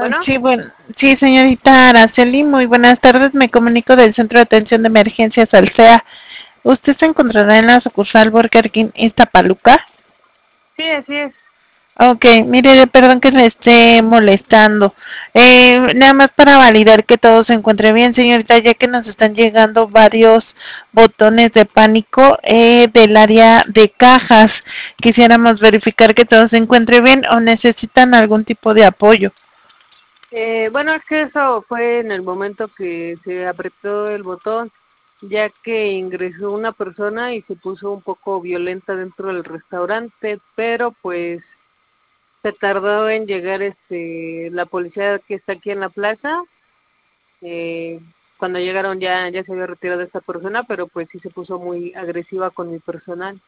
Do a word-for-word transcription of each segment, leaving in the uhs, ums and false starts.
Bueno, Sí, bueno, sí, señorita Araceli, muy buenas tardes. Me comunico del Centro de Atención de Emergencias Alsea. ¿Usted se encontrará en la sucursal Burger King Iztapaluca? sí, así es. Ok, mire, perdón que le esté molestando. Eh, nada más para validar que todo se encuentre bien, señorita, ya que nos están llegando varios botones de pánico eh, del área de cajas. Quisiéramos verificar que todo se encuentre bien o necesitan algún tipo de apoyo. Eh, bueno, es que eso fue en el momento que se apretó el botón, ya que ingresó una persona y se puso un poco violenta dentro del restaurante, pero pues se tardó en llegar este la policía que está aquí en la plaza. Eh, Cuando llegaron ya ya se había retirado esta persona, pero pues sí se puso muy agresiva con mi personal.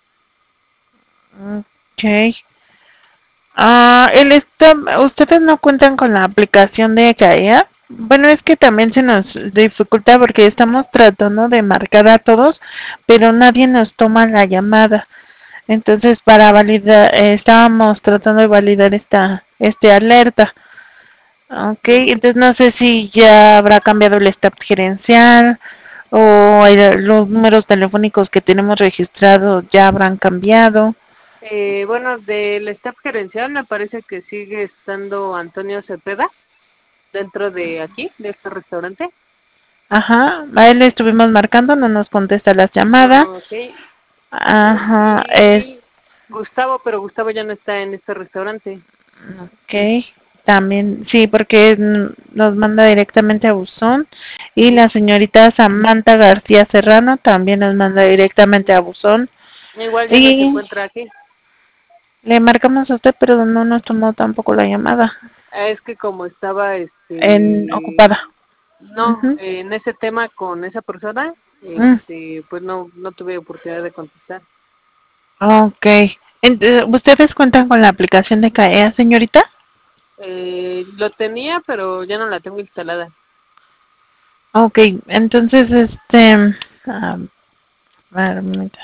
Ok. Ah, el está, ¿ustedes no cuentan con la aplicación de CAEA? Bueno, es que también se nos dificulta porque estamos tratando de marcar a todos, pero nadie nos toma la llamada. Entonces, para validar, eh, estábamos tratando de validar esta este alerta. Okay, entonces no sé si ya habrá cambiado el staff gerencial o el- los números telefónicos que tenemos registrados ya habrán cambiado. Eh, bueno, del staff gerencial me parece que sigue estando Antonio Cepeda dentro de aquí, de este restaurante. Ajá, a él le estuvimos marcando, no nos contesta las llamadas. Ah, ok. Ajá, es, Y Gustavo, pero Gustavo ya no está en este restaurante. ok, también, sí, porque mm, nos manda directamente a buzón. Y Sí. la señorita Samantha García Serrano también nos manda directamente a buzón. Igual ya no se Y encuentra aquí. le marcamos a usted, pero no nos tomó tampoco la llamada. Ah, es que como estaba, En este, ocupada. no, Mhm. en ese tema con esa persona, Mm, este, pues no, no tuve oportunidad de contestar. ok. Ent- ¿Ustedes cuentan con la aplicación de CAEA, señorita? Eh, lo tenía, pero ya no la tengo instalada. Ok, entonces, este... ah, a ver, un momento.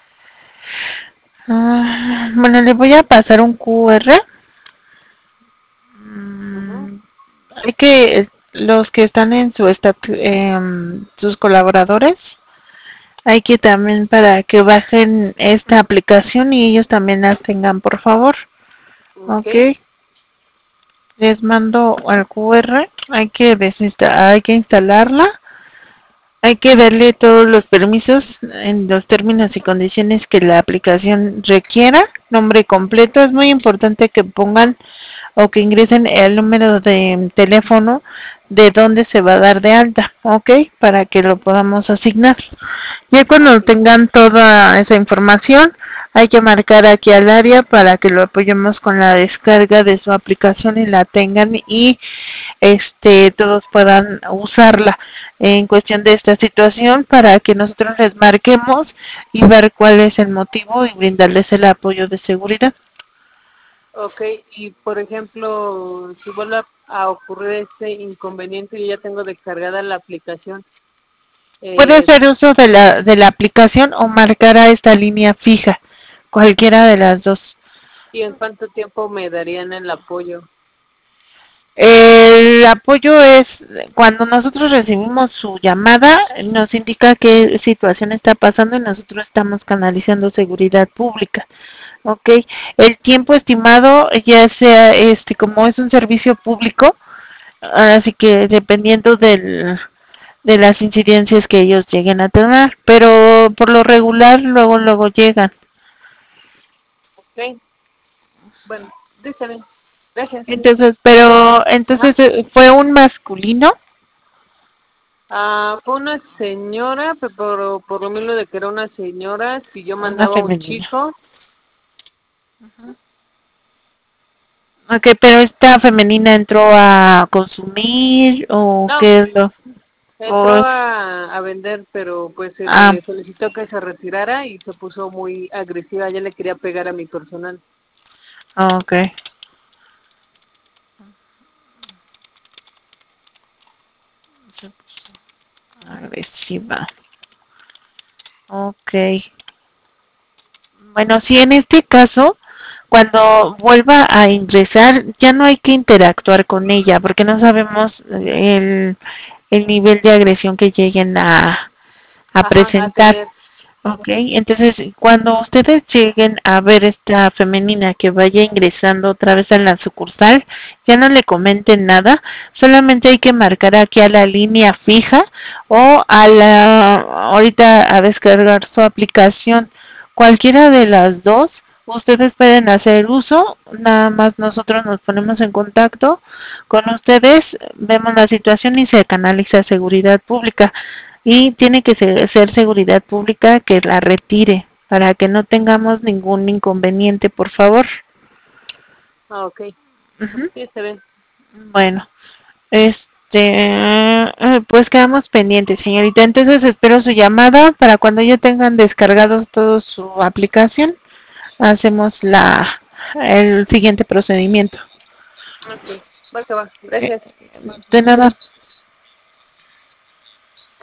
Ah, bueno, le voy a pasar un Q R. Ujú. Mm, hay que, los que están en su stat, em, sus colaboradores, hay que también para que bajen esta aplicación y ellos también las tengan, por favor. Ok, Ok, les mando al Q R, hay que desinsta hay que instalarla. Hay que darle todos los permisos en los términos y condiciones que la aplicación requiera. Nombre completo. Es muy importante que pongan o que ingresen el número de teléfono de donde se va a dar de alta, ¿ok? Para que lo podamos asignar. Ya cuando ok, tengan toda esa información, hay que marcar aquí al área para que lo apoyemos con la descarga de su aplicación y la tengan y este todos puedan usarla en cuestión de esta situación para que nosotros les marquemos y ver cuál es el motivo y brindarles el apoyo de seguridad. ok. Y por ejemplo, si vuelve a, a ocurrir este inconveniente, yo ya tengo descargada la aplicación. Puede Eh, hacer uso de la de la aplicación o marcar a esta línea fija, cualquiera de las dos. ¿Y en cuánto tiempo me darían el apoyo? El apoyo es cuando nosotros recibimos su llamada, nos indica qué situación está pasando y nosotros estamos canalizando seguridad pública. Ok, el tiempo estimado ya sea este como es un servicio público, así que dependiendo del de las incidencias que ellos lleguen a tener, pero por lo regular luego luego llegan. Ok, bueno, déjame. Gracias. Entonces, pero Ajá. entonces eh, fue un masculino, Ah, fue una señora, pe- por, por lo mismo de que era una señora, si yo una mandaba a un femenina. chico, Ok, pero esta femenina entró a consumir o no, qué es lo entró o a, a vender, pero pues se ah, le solicitó que se retirara y se puso muy agresiva, ya le quería pegar a mi personal. okay. Agresiva. Okay. Bueno, sí, en este caso cuando vuelva a ingresar ya no hay que interactuar con ella porque no sabemos el, el nivel de agresión que lleguen a, a Ajá, a presentar. tener. Ok, entonces cuando ustedes lleguen a ver esta femenina que vaya ingresando otra vez a la sucursal, ya no le comenten nada, solamente hay que marcar aquí a la línea fija o a la, ahorita a descargar su aplicación, cualquiera de las dos, ustedes pueden hacer uso, nada más nosotros nos ponemos en contacto con ustedes, vemos la situación y se canaliza a seguridad pública. Y tiene que ser, ser seguridad pública que la retire para que no tengamos ningún inconveniente, por favor. Ah, ok. Uh-huh. Sí, está bien. Bueno, este, eh, pues quedamos pendientes, señorita. Entonces espero su llamada para cuando ya tengan descargados todo su aplicación, hacemos la el siguiente procedimiento. Ok, va que va. Gracias. De nada.